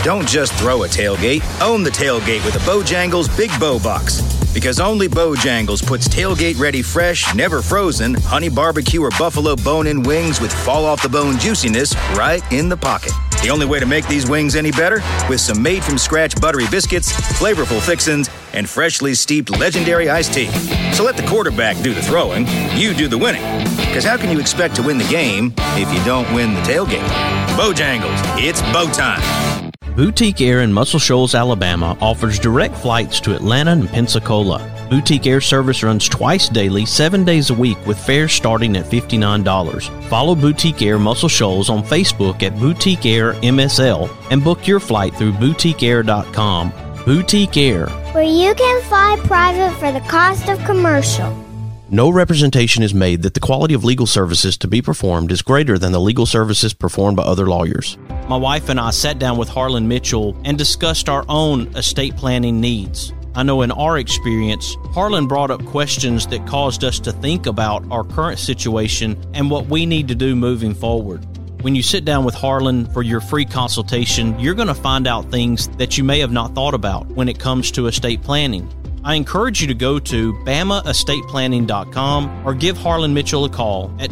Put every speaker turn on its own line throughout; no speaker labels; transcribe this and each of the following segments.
Don't just throw a tailgate. Own the tailgate with a Bojangles Big Bow Box. Because only Bojangles puts tailgate-ready fresh, never frozen, honey barbecue or buffalo bone-in wings with fall-off-the-bone juiciness right in the pocket. The only way to make these wings any better? With some made-from-scratch buttery biscuits, flavorful fixins, and freshly steeped legendary iced tea. So let the quarterback do the throwing, you do the winning. Because how can you expect to win the game if you don't win the tailgate? Bojangles, it's bow time.
Boutique Air in Muscle Shoals, Alabama offers direct flights to Atlanta and Pensacola. Boutique Air service runs twice daily, 7 days a week, with fares starting at $59. Follow Boutique Air Muscle Shoals on Facebook at Boutique Air MSL and book your flight through boutiqueair.com. Boutique Air,
where you can fly private for the cost of commercial.
No representation is made that the quality of legal services to be performed is greater than the legal services performed by other lawyers. My wife and I sat down with Harlan Mitchell and discussed our own estate planning needs. I know in our experience, Harlan brought up questions that caused us to think about our current situation and what we need to do moving forward. When you sit down with Harlan for your free consultation, you're going to find out things that you may have not thought about when it comes to estate planning. I encourage you to go to BamaEstatePlanning.com or give Harlan Mitchell a call at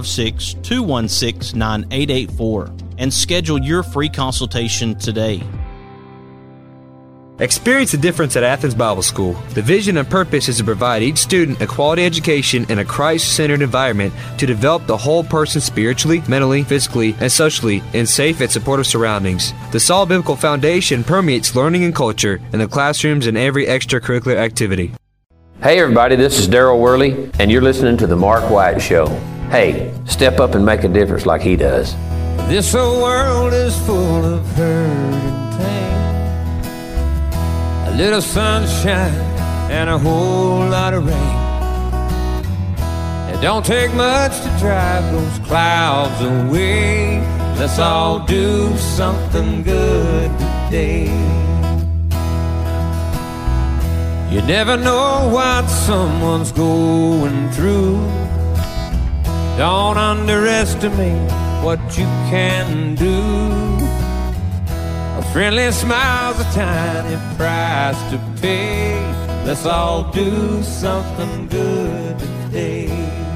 256-216-9884 and schedule your free consultation today.
Experience the difference at Athens Bible School. The vision and purpose is to provide each student a quality education in a Christ-centered environment to develop the whole person spiritually, mentally, physically, and socially in safe and supportive surroundings. The solid biblical foundation permeates learning and culture in the classrooms and every extracurricular activity.
Hey everybody, this is Daryl Worley, and you're listening to The Mark White Show. Hey, step up and make a difference like he does.
This old world is full of hurt and pain. A little sunshine and a whole lot of rain. It don't take much to drive those clouds away. Let's all do something good today. You never know what someone's going through. Don't underestimate what you can do. A friendly smile's a tiny price to pay. Let's all do something good today.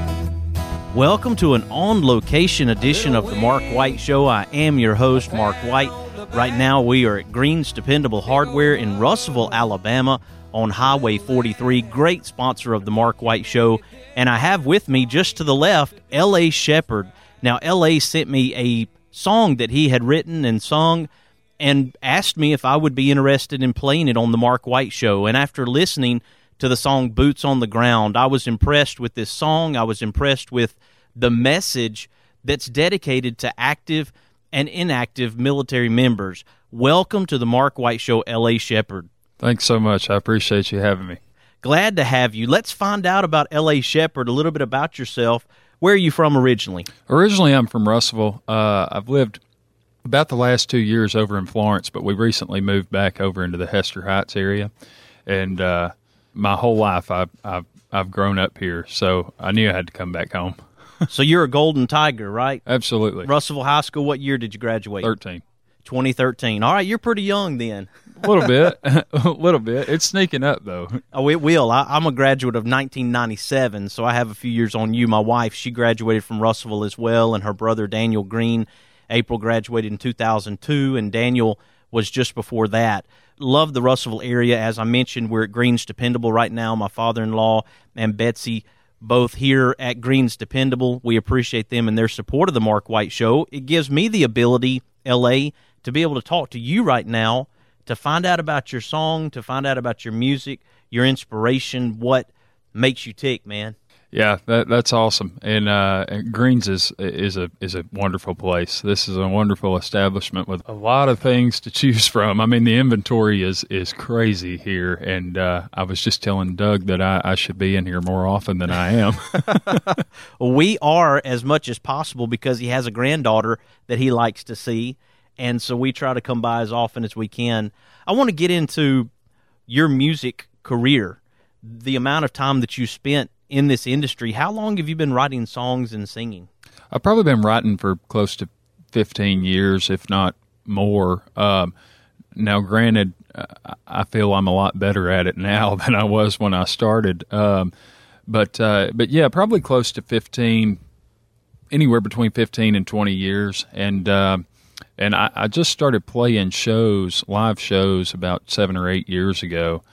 Welcome to an on-location edition of the Mark White Show. I am your host, Mark White. Right now we are at Green's Dependable Hardware in Russellville, Alabama on Highway 43. Great sponsor of the Mark White Show. And I have with me just to the left, L.A. Shepherd. Now, L.A. sent me a song that he had written and sung and asked me if I would be interested in playing it on the Mark White Show. And after listening to the song Boots on the Ground, I was impressed with this song. I was impressed with the message that's dedicated to active and inactive military members. Welcome to the Mark White Show, L.A. Shepherd.
Thanks so much. I appreciate you having me.
Glad to have you. Let's find out about L.A. Shepherd, a little bit about yourself. Where are you from originally?
Originally, I'm from Russellville. I've lived about the last 2 years over in Florence, but we recently moved back over into the Hester Heights area. And my whole life, I've grown up here, so I knew I had to come back home.
So you're a Golden Tiger, right?
Absolutely.
Russellville High School, what year did you graduate? 2013. All right, you're pretty young then.
A little bit. A little bit. It's sneaking up, though.
Oh, it will. I'm a graduate of 1997, so I have a few years on you. My wife, she graduated from Russellville as well, and her brother, Daniel Green. April graduated in 2002, and Daniel was just before that. Love the Russellville area. As I mentioned, we're at Green's Dependable right now. My father-in-law and Betsy both here at Green's Dependable. We appreciate them and their support of the Mark White Show. It gives me the ability, L.A., to be able to talk to you right now, to find out about your song, to find out about your music, your inspiration, what makes you tick, man.
Yeah, that's awesome. And Greens is a wonderful place. This is a wonderful establishment with a lot of things to choose from. I mean, the inventory is crazy here, and I was just telling Doug that I should be in here more often than I am.
We are as much as possible because he has a granddaughter that he likes to see, and so we try to come by as often as we can. I want to get into your music career, the amount of time that you spent in this industry. How long have you been writing songs and singing?
I've probably been writing for close to 15 years, if not more. Now, granted, I feel I'm a lot better at it now than I was when I started. But yeah, probably close to 15, anywhere between 15 and 20 years. And I just started playing shows, live shows, about 7 or 8 years ago.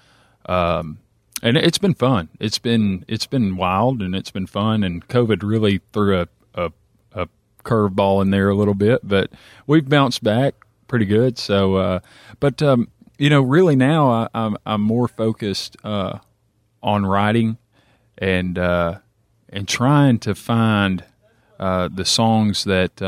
And it's been fun. It's been wild, and it's been fun. And COVID really threw a curveball in there a little bit, but we've bounced back pretty good. So, really now I'm more focused on writing and trying to find the songs that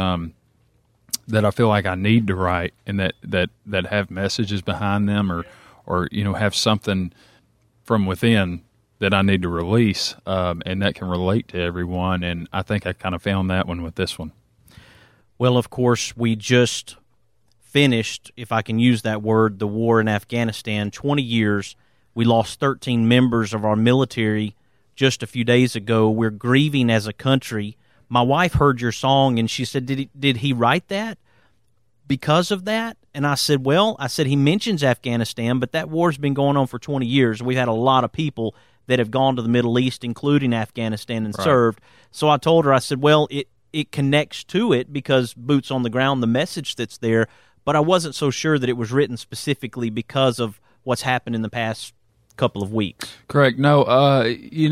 I feel like I need to write, and that have messages behind them, or have something from within that I need to release, and that can relate to everyone. And I think I kind of found that one with this one.
Well, of course, we just finished, if I can use that word, the war in Afghanistan. 20 years. We lost 13 members of our military just a few days ago. We're grieving as a country. My wife heard your song, and she said, did he write that because of that? And I said, he mentions Afghanistan, but that war's been going on for 20 years. We've had a lot of people that have gone to the Middle East, including Afghanistan, and served. So I told her, I said, it connects to it because boots on the ground, the message that's there, but I wasn't so sure that it was written specifically because of what's happened in the past couple of weeks.
Correct. No,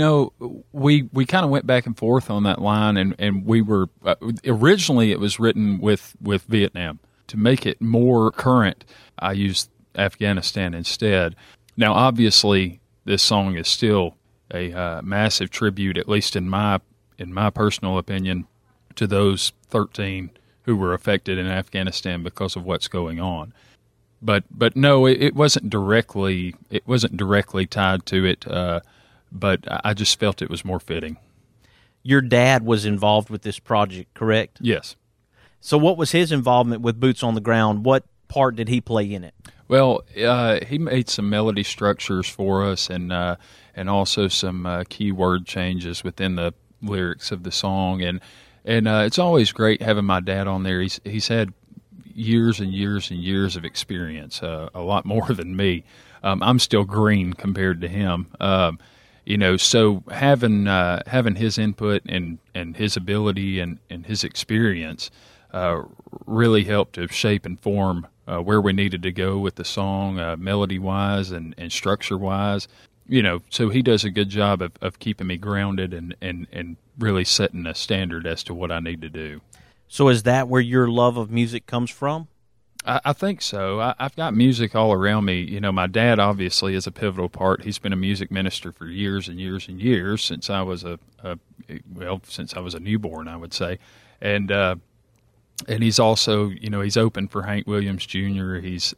we kind of went back and forth on that line, and we were originally it was written with Vietnam. To make it more current, I used Afghanistan instead. Now, obviously, this song is still a massive tribute, at least in my personal opinion, to those 13 who were affected in Afghanistan because of what's going on. But no, it wasn't directly tied to it. But I just felt it was more fitting.
Your dad was involved with this project, correct?
Yes.
So what was his involvement with Boots on the Ground? What part did he play in it?
Well, he made some melody structures for us, and also some keyword changes within the lyrics of the song. And it's always great having my dad on there. He's had years and years and years of experience, a lot more than me. I'm still green compared to him. So having his input and his ability and his experience really helped to shape and form where we needed to go with the song, melody-wise and structure-wise. So he does a good job of keeping me grounded and really setting a standard as to what I need to do.
So is that where your love of music comes from?
I think so. I've got music all around me. My dad obviously is a pivotal part. He's been a music minister for years and years and years since I was since I was a newborn, I would say. And he's also, he's opened for Hank Williams Jr. He's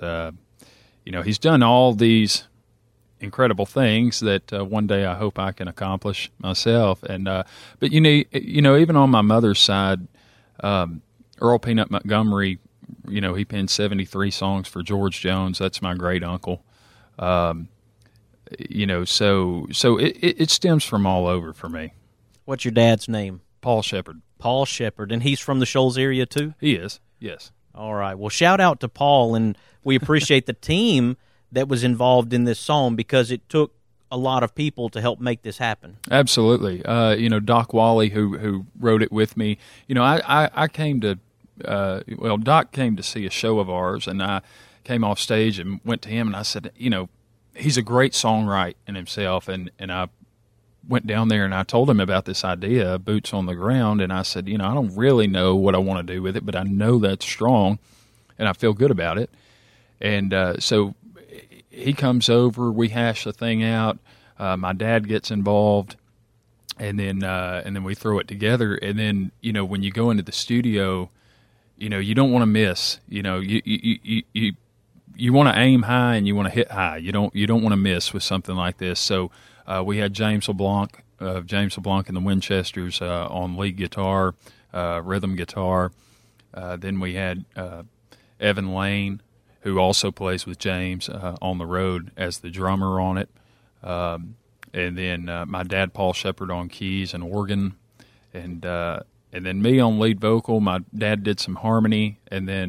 done all these incredible things that one day I hope I can accomplish myself. And but even on my mother's side, Earl Peanut Montgomery, he penned 73 songs for George Jones. That's my great uncle. So it stems from all over for me.
What's your dad's name?
Paul Shepard.
Paul Shepard, and he's from the Shoals area too?
He is, yes.
All right. Well, shout out to Paul, and we appreciate the team that was involved in this song because it took a lot of people to help make this happen.
Absolutely. Doc Wally, who wrote it with me, I came to, Doc came to see a show of ours, and I came off stage and went to him, and I said, he's a great songwriter in himself, and I went down there and I told him about this idea, Boots on the Ground, and I said, I don't really know what I want to do with it, but I know that's strong, and I feel good about it. And so he comes over, we hash the thing out, my dad gets involved, and then we throw it together. And then, when you go into the studio, you don't want to miss. You want to aim high and you want to hit high. You don't want to miss with something like this. So we had James LeBlanc and the Winchesters on lead guitar, rhythm guitar. Then we had Evan Lane, who also plays with James on the road as the drummer on it. And then my dad, Paul Shepard, on keys and organ. And then me on lead vocal. My dad did some harmony. And then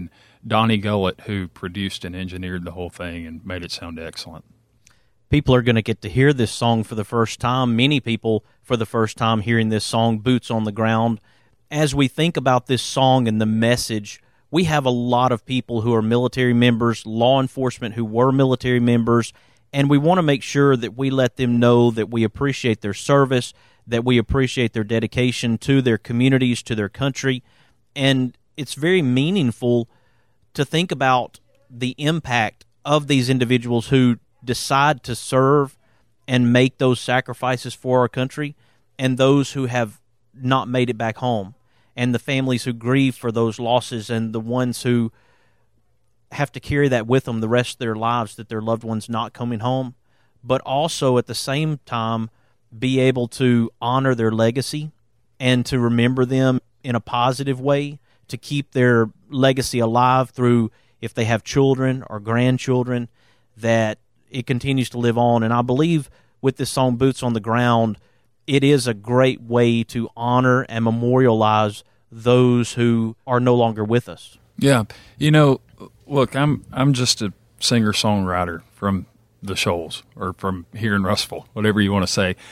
Donnie Gullett, who produced and engineered the whole thing and made it sound excellent.
People are going to get to hear this song for the first time. Many people for the first time hearing this song, Boots on the Ground. As we think about this song and the message, we have a lot of people who are military members, law enforcement who were military members, and we want to make sure that we let them know that we appreciate their service, that we appreciate their dedication to their communities, to their country. And it's very meaningful to think about the impact of these individuals who decide to serve and make those sacrifices for our country, and those who have not made it back home, and the families who grieve for those losses, and the ones who have to carry that with them the rest of their lives, that their loved one's not coming home, but also at the same time be able to honor their legacy and to remember them in a positive way, to keep their legacy alive through, if they have children or grandchildren, that it continues to live on. And I believe with this song, Boots on the Ground, it is a great way to honor and memorialize those who are no longer with us.
Yeah. Look, I'm just a singer-songwriter from the Shoals, or from here in Russellville, whatever you want to say.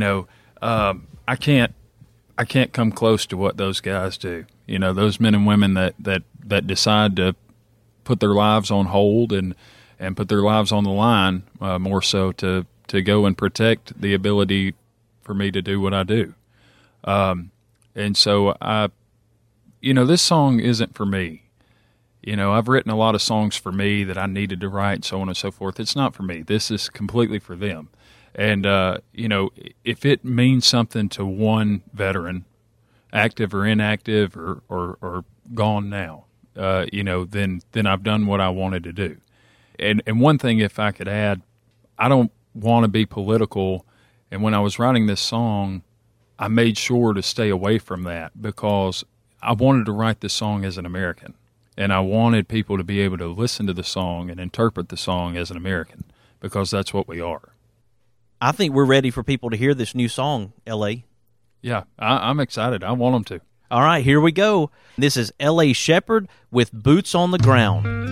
I can't come close to what those guys do. Those men and women that decide to put their lives on hold and put their lives on the line, more so to go and protect the ability for me to do what I do. And so this song isn't for me. I've written a lot of songs for me that I needed to write, so on and so forth. It's not for me. This is completely for them. And, if it means something to one veteran, active or inactive or gone now, then I've done what I wanted to do. And one thing, if I could add, I don't want to be political. And when I was writing this song, I made sure to stay away from that, because I wanted to write this song as an American. And I wanted people to be able to listen to the song and interpret the song as an American, because that's what we are.
I think we're ready for people to hear this new song, L.A.
Yeah, I'm excited. I want them to.
All right, here we go. This is L.A. Shepherd with Boots on the Ground.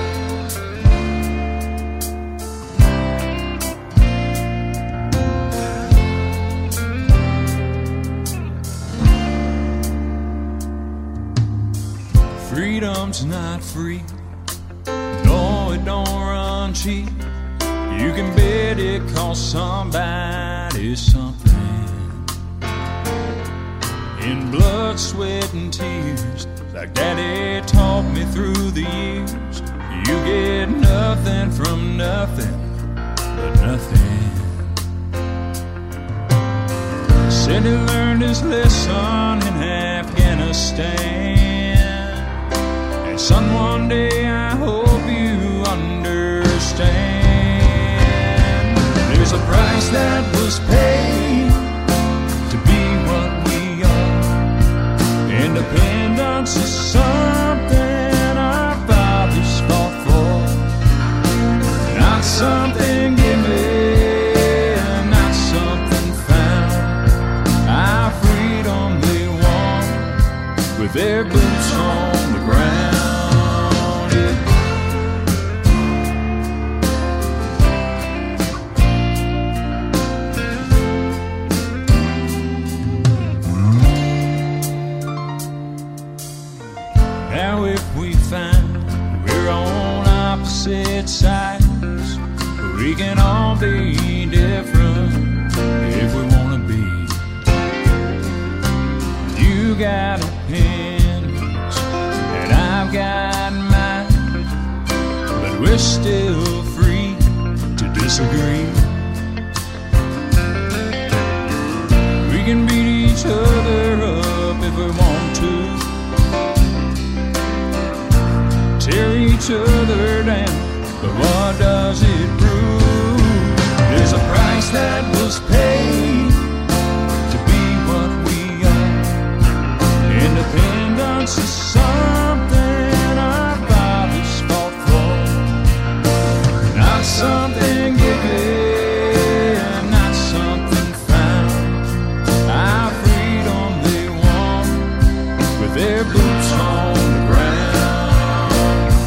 Freedom's not free. No, it don't run cheap. You can bet it costs somebody something. In blood, sweat, and tears, like Daddy taught me through the years. You get nothing from nothing but nothing. Said he learned his lesson in Afghanistan. And son, one day I hope you understand. There's a price that was paid to be what we are. Independence is something our fathers fought for, not something given, not something found. Our freedom they won with their boots on the ground. Now if we find we're on opposite sides, we can all be different if we want to be. You got opinions and I've got mine, but we're still free to disagree. We can beat each other up if we want to, tear each other down, but what does it prove? There's a price that was paid to be what we are. Independence is something our fathers fought for, not something given, not something found. Our freedom they won with their boots on the ground.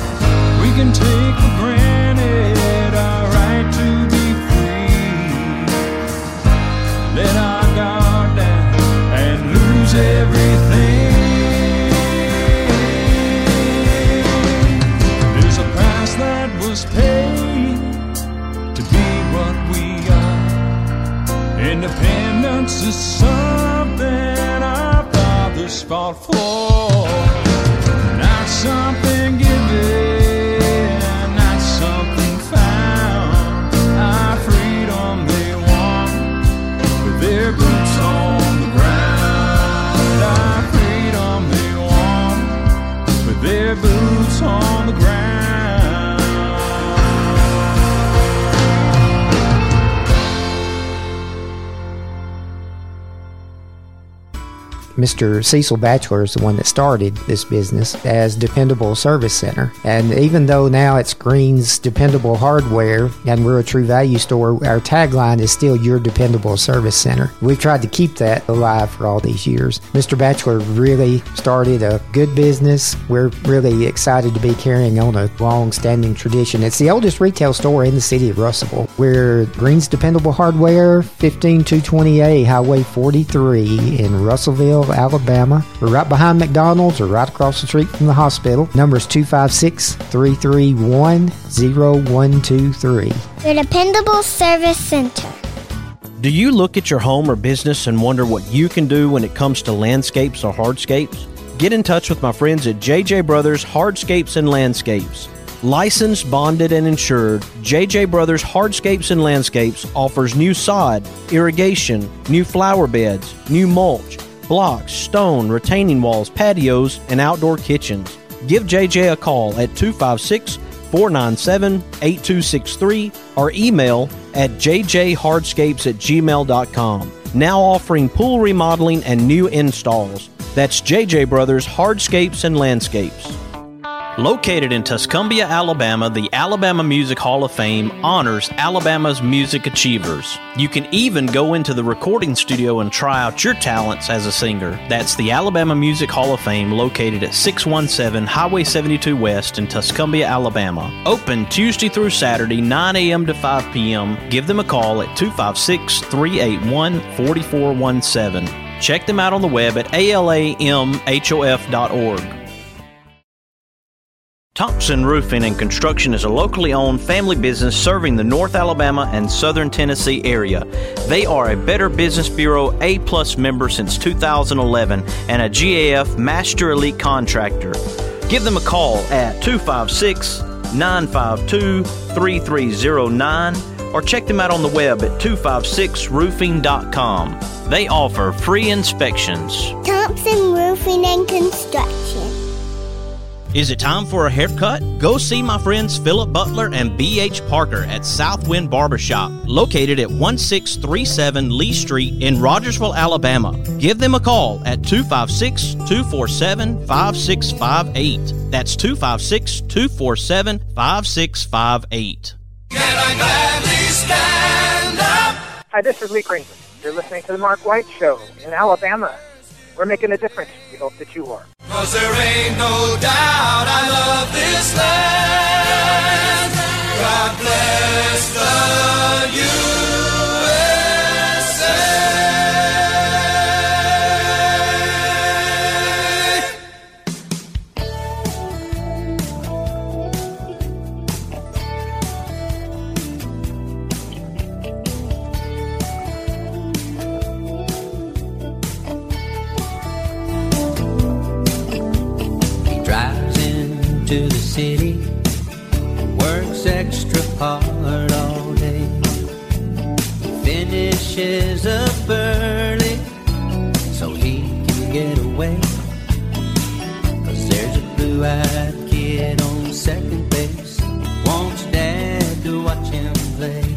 was paid to be what we are. Independence is something our fathers fought for, not something given, not something found. Our freedom they won with their boots on the ground. Our freedom they won with their boots on the ground.
Mr. Cecil Batchelor is the one that started this business as Dependable Service Center. And even though now it's Green's Dependable Hardware and we're a True Value store, our tagline is still Your Dependable Service Center. We've tried to keep that alive for all these years. Mr. Batchelor really started a good business. We're really excited to be carrying on a long-standing tradition. It's the oldest retail store in the city of Russellville. We're Green's Dependable Hardware, 15220A Highway 43 in Russellville, Alabama. We're right behind McDonald's or right across the street from the hospital. Number is 256-331-0123.
Your Dependable Service Center.
Do you look at your home or business and wonder what you can do when it comes to landscapes or hardscapes? Get in touch with my friends at JJ Brothers Hardscapes and Landscapes. Licensed, bonded, and insured, JJ Brothers Hardscapes and Landscapes offers new sod, irrigation, new flower beds, new mulch, blocks, stone, retaining walls, patios, and outdoor kitchens. Give JJ a call at 256-497-8263 or email at jjhardscapes@gmail.com. Now offering pool remodeling and new installs. That's JJ Brothers Hardscapes and Landscapes. Located in Tuscumbia, Alabama, the Alabama Music Hall of Fame honors Alabama's music achievers. You can even go into the recording studio and try out your talents as a singer. That's the Alabama Music Hall of Fame, located at 617 Highway 72 West in Tuscumbia, Alabama. Open Tuesday through Saturday, 9 a.m. to 5 p.m. Give them a call at 256-381-4417. Check them out on the web at alamhof.org. Thompson Roofing and Construction is a locally owned family business serving the North Alabama and Southern Tennessee area. They are a Better Business Bureau A+ member since 2011 and a GAF Master Elite Contractor. Give them a call at 256-952-3309 or check them out on the web at 256roofing.com. They offer free inspections.
Thompson Roofing and Construction.
Is it time for a haircut? Go see my friends Philip Butler and B.H. Parker at Southwind Barbershop, located at 1637 Lee Street in Rogersville, Alabama. Give them a call at 256-247-5658. That's 256-247-5658.
Can I gladly stand up?
Hi, this is Lee Greenwood. You're listening to The Mark White Show in Alabama. We're making a difference. We hope that you are.
'Cause there ain't no doubt I love this land. God bless the
to the city, works extra hard all day, finishes up early so he can get away, 'cause there's a blue-eyed kid on second base, wants Dad to watch him play.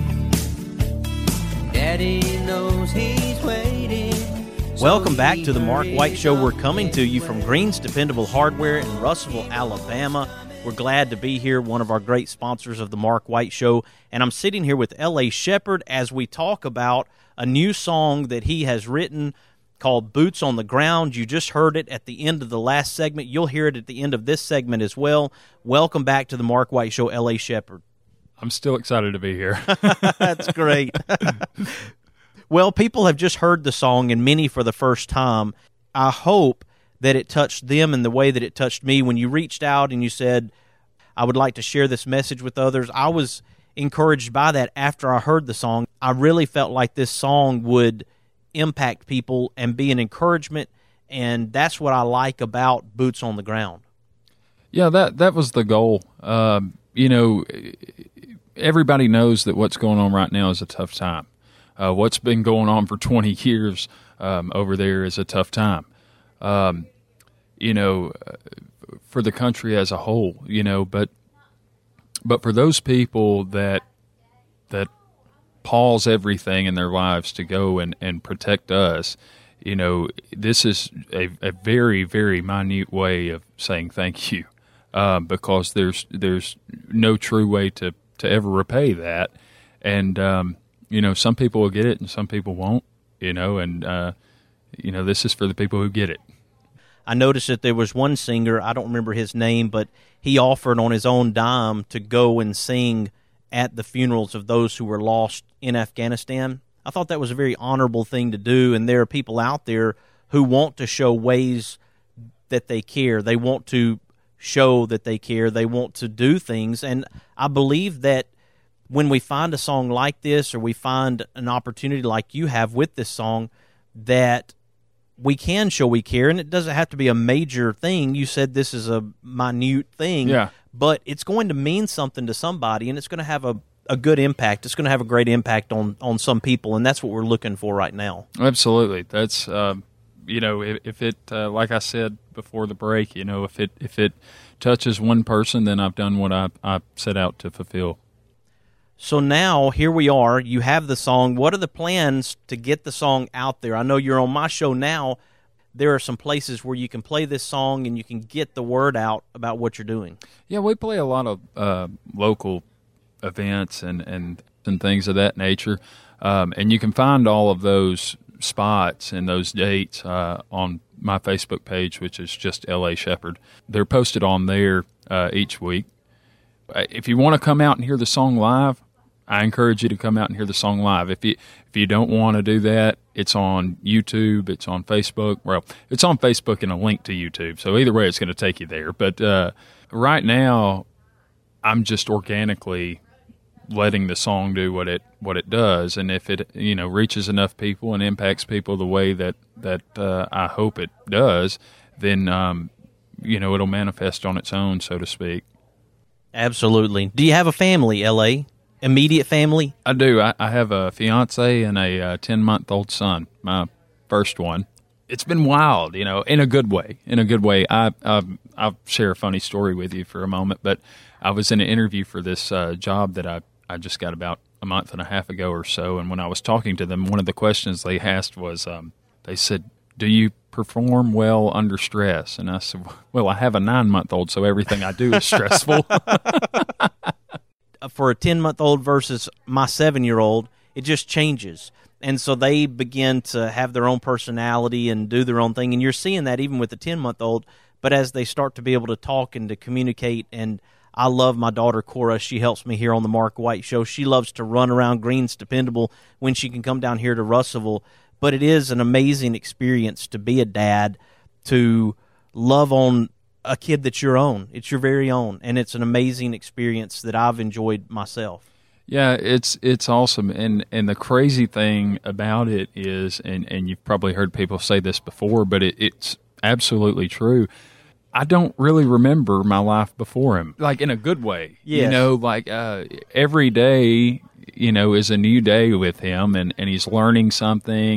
Daddy knows he's waiting.
Welcome back to the Mark White Show. We're coming to you from Green's Dependable Hardware in Russellville, Alabama. We're glad to be here, one of our great sponsors of the Mark White Show. And I'm sitting here with L.A. Shepherd as we talk about a new song that he has written called Boots on the Ground. You just heard it at the end of the last segment. You'll hear it at the end of this segment as well. Welcome back to the Mark White Show, L.A. Shepherd.
I'm still excited to be here.
That's great. Well, people have just heard the song, and many for the first time. I hope that it touched them in the way that it touched me when you reached out and you said, I would like to share this message with others. I was encouraged by that after I heard the song. I really felt like this song would impact people and be an encouragement, and that's what I like about Boots on the Ground.
Yeah, that was the goal. Everybody knows that what's going on right now is a tough time. What's been going on for 20 years over there is a tough time. For the country as a whole, but for those people that pause everything in their lives to go and protect us, this is a very, very minute way of saying thank you, because there's no true way to ever repay that. And, some people will get it and some people won't, this is for the people who get it.
I noticed that there was one singer, I don't remember his name, but he offered on his own dime to go and sing at the funerals of those who were lost in Afghanistan. I thought that was a very honorable thing to do, and there are people out there who want to show ways that they care. They want to show that they care. They want to do things, and I believe that when we find a song like this, or we find an opportunity like you have with this song, that we can show we care, and it doesn't have to be a major thing. You said this is a minute thing,
yeah,
but it's going to mean something to somebody, and it's going to have a good impact. It's going to have a great impact on some people, and that's what we're looking for right now.
Absolutely. That's, if it, like I said before the break, if it touches one person, then I've done what I set out to fulfill.
So now, here we are. You have the song. What are the plans to get the song out there? I know you're on my show now. There are some places where you can play this song and you can get the word out about what you're doing.
Yeah, we play a lot of local events and things of that nature. And you can find all of those spots and those dates on my Facebook page, which is just L.A. Shepherd. They're posted on there each week. If you want to come out and hear the song live, I encourage you to come out and hear the song live. If you don't want to do that, it's on YouTube, it's on Facebook. Well, it's on Facebook and a link to YouTube. So either way, it's going to take you there. But right now, I'm just organically letting the song do what it does. And if it reaches enough people and impacts people the way that I hope it does, then it'll manifest on its own, so to speak.
Absolutely. Do you have a family, L.A.? Immediate family?
I do. I have a fiance and a 10-month-old son, my first one. It's been wild, in a good way. I'll share a funny story with you for a moment, but I was in an interview for this job that I just got about a month and a half ago or so, and when I was talking to them, one of the questions they asked was, they said, "Do you perform well under stress?" And I said, "Well, I have a 9-month-old, so everything I do is stressful."
For a 10-month-old versus my 7-year-old, it just changes. And so they begin to have their own personality and do their own thing. And you're seeing that even with the 10-month-old. But as they start to be able to talk and to communicate, and I love my daughter, Cora. She helps me here on the Mark White Show. She loves to run around Greens Dependable when she can come down here to Russellville. But it is an amazing experience to be a dad, to love on a kid that's your own. It's your very own, and it's an amazing experience that I've enjoyed myself.
Yeah, it's awesome, and the crazy thing about it is, and you've probably heard people say this before, but it's absolutely true. I don't really remember my life before him, like in a good way.
Yes.
Every day, is a new day with him, and he's learning something.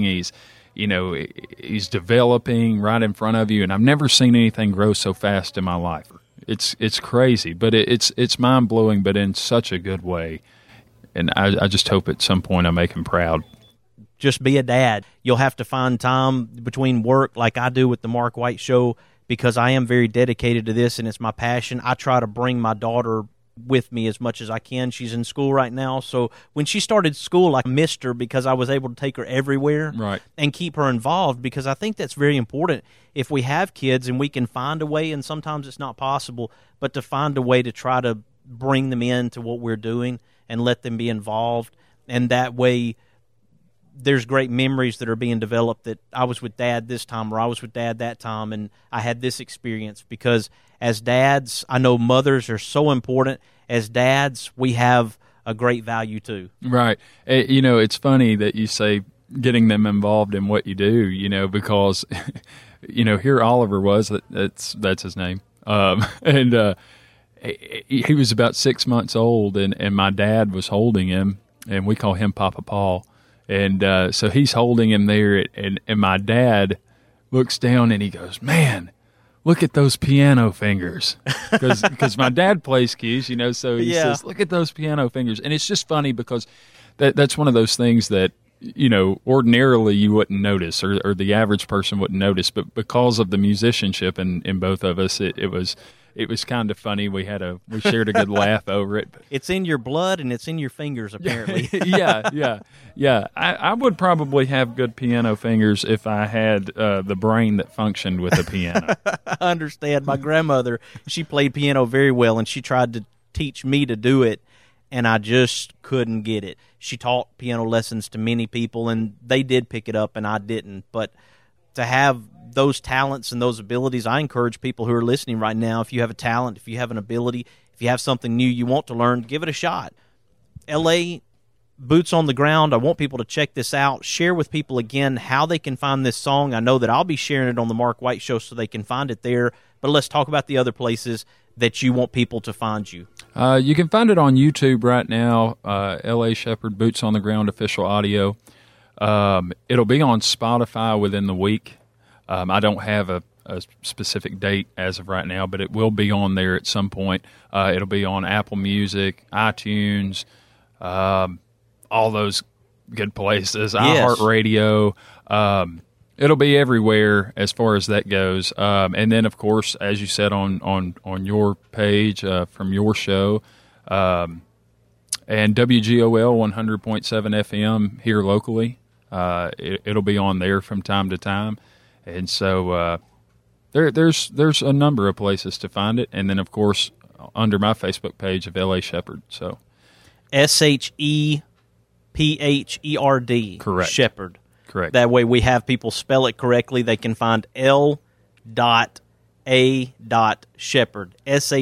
He's developing right in front of you, and I've never seen anything grow so fast in my life. It's crazy, but it's mind blowing, but in such a good way. And I just hope at some point I make him proud.
Just be a dad. You'll have to find time between work, like I do with the Mark White Show, because I am very dedicated to this, and it's my passion. I try to bring my daughter with me as much as I can. She's in school right now, so when she started school, I missed her because I was able to take her everywhere,
right,
and keep her involved, because I think that's very important. If we have kids and we can find a way, and sometimes it's not possible, but to find a way to try to bring them into what we're doing and let them be involved, and that way there's great memories that are being developed, that I was with Dad this time, or I was with Dad that time, and I had this experience. Because as dads, I know mothers are so important. As dads, we have a great value too.
Right. It's funny that you say getting them involved in what you do, because, here Oliver was, that's his name. And he was about 6 months old, and my dad was holding him, and we call him Papa Paul. And so he's holding him there, and my dad looks down and he goes, "Man, look at those piano fingers," because my dad plays keys, so he says, "Look at those piano fingers." And it's just funny because that's one of those things that, ordinarily you wouldn't notice or the average person wouldn't notice, but because of the musicianship in both of us, it was kind of funny. We shared a good laugh over it.
It's in your blood and it's in your fingers, apparently.
Yeah. I would probably have good piano fingers if I had the brain that functioned with a piano.
I understand. My grandmother, she played piano very well, and she tried to teach me to do it, and I just couldn't get it. She taught piano lessons to many people, and they did pick it up, and I didn't. But to have those talents and those abilities, I encourage people who are listening right now, if you have a talent, if you have an ability, if you have something new you want to learn, give it a shot. LA, Boots on the Ground, I want people to check this out. Share with people again how they can find this song. I know that I'll be sharing it on the Mark White Show so they can find it there, but let's talk about the other places that you want people to find you.
You can find it on YouTube right now, L.A. Shepherd, Boots on the Ground official audio. It'll be on Spotify within the week. I don't have a specific date as of right now, but it will be on there at some point. It'll be on Apple Music, iTunes, all those good places,
Yes.
iHeartRadio. It'll be everywhere as far as that goes. And then, of course, as you said on your page from your show, and WGOL 100.7 FM here locally, it'll be on there from time to time. And so there's a number of places to find it. And then, of course, under my Facebook page of L.A. Shepherd. So
SHEPHERD.
Correct.
Shepherd.
Correct.
That way we have people spell it correctly. They can find L.A. Shepherd.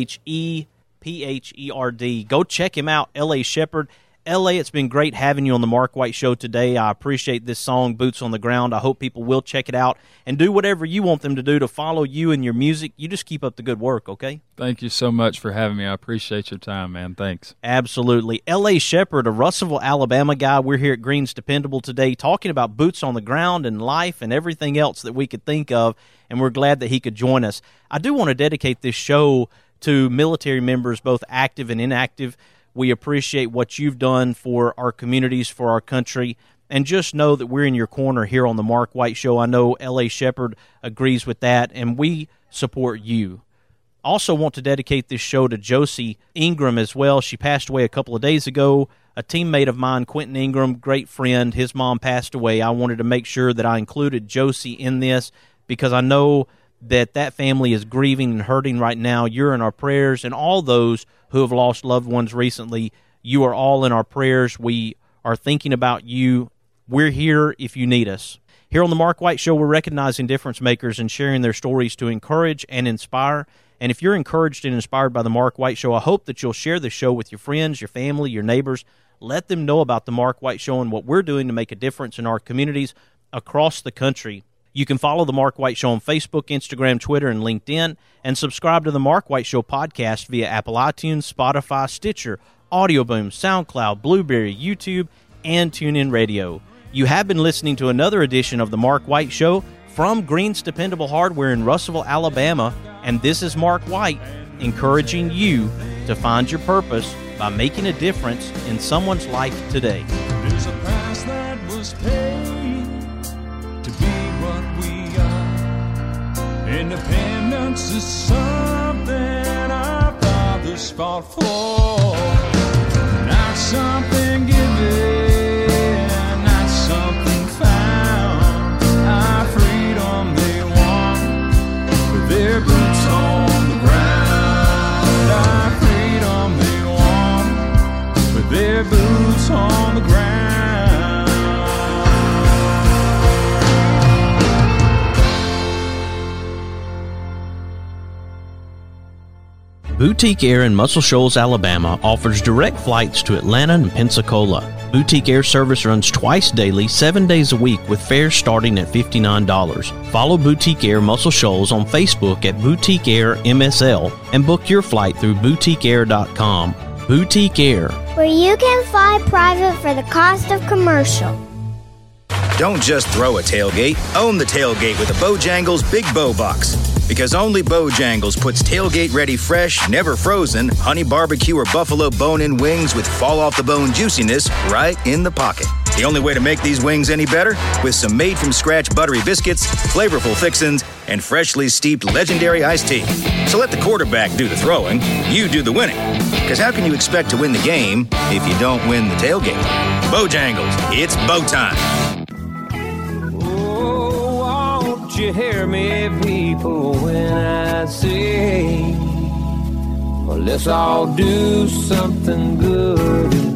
SHEPHERD. Go check him out, L.A. Shepherd. L.A., it's been great having you on the Mark White Show today. I appreciate this song, Boots on the Ground. I hope people will check it out and do whatever you want them to do to follow you and your music. You just keep up the good work, okay?
Thank you so much for having me. I appreciate your time, man. Thanks.
Absolutely. L.A. Shepherd, a Russellville, Alabama guy. We're here at Green's Dependable today talking about boots on the ground and life and everything else that we could think of, and we're glad that he could join us. I do want to dedicate this show to military members, both active and inactive. We appreciate what you've done for our communities, for our country, and just know that we're in your corner here on the Mark White Show. I know L.A. Shepherd agrees with that, and we support you. Also want to dedicate this show to Josie Ingram as well. She passed away a couple of days ago. A teammate of mine, Quentin Ingram, great friend, his mom passed away. I wanted to make sure that I included Josie in this because I know that family is grieving and hurting right now. You're in our prayers, and all those who have lost loved ones recently, you are all in our prayers. We are thinking about you. We're here if you need us. Here on the Mark White Show, we're recognizing difference makers and sharing their stories to encourage and inspire. And if you're encouraged and inspired by the Mark White Show, I hope that you'll share the show with your friends, your family, your neighbors. Let them know about the Mark White Show and what we're doing to make a difference in our communities across the country. You can follow The Mark White Show on Facebook, Instagram, Twitter, and LinkedIn, and subscribe to The Mark White Show podcast via Apple iTunes, Spotify, Stitcher, AudioBoom, SoundCloud, Blueberry, YouTube, and TuneIn Radio. You have been listening to another edition of The Mark White Show from Green's Dependable Hardware in Russellville, Alabama, and this is Mark White encouraging you to find your purpose by making a difference in someone's life today.
There's a price that was paid to be what we are. Independence is something our fathers fought for, not something given, not something found. Our freedom they won with their boots on the ground. Our freedom they won with their boots on the ground.
Boutique Air in Muscle Shoals, Alabama offers direct flights to Atlanta and Pensacola. Boutique Air service runs twice daily, 7 days a week, with fares starting at $59. Follow Boutique Air Muscle Shoals on Facebook at Boutique Air MSL and book your flight through boutiqueair.com. Boutique Air,
where you can fly private for the cost of commercial.
Don't just throw a tailgate, own the tailgate with a Bojangles Big Bow Box. Because only Bojangles puts tailgate-ready fresh, never frozen, honey barbecue or buffalo bone-in wings with fall-off-the-bone juiciness right in the pocket. The only way to make these wings any better? With some made-from-scratch buttery biscuits, flavorful fixins, and freshly steeped legendary iced tea. So let the quarterback do the throwing, you do the winning. Because how can you expect to win the game if you don't win the tailgate? Bojangles, it's bow time.
You hear me, people, when I say, well, let's all do something good.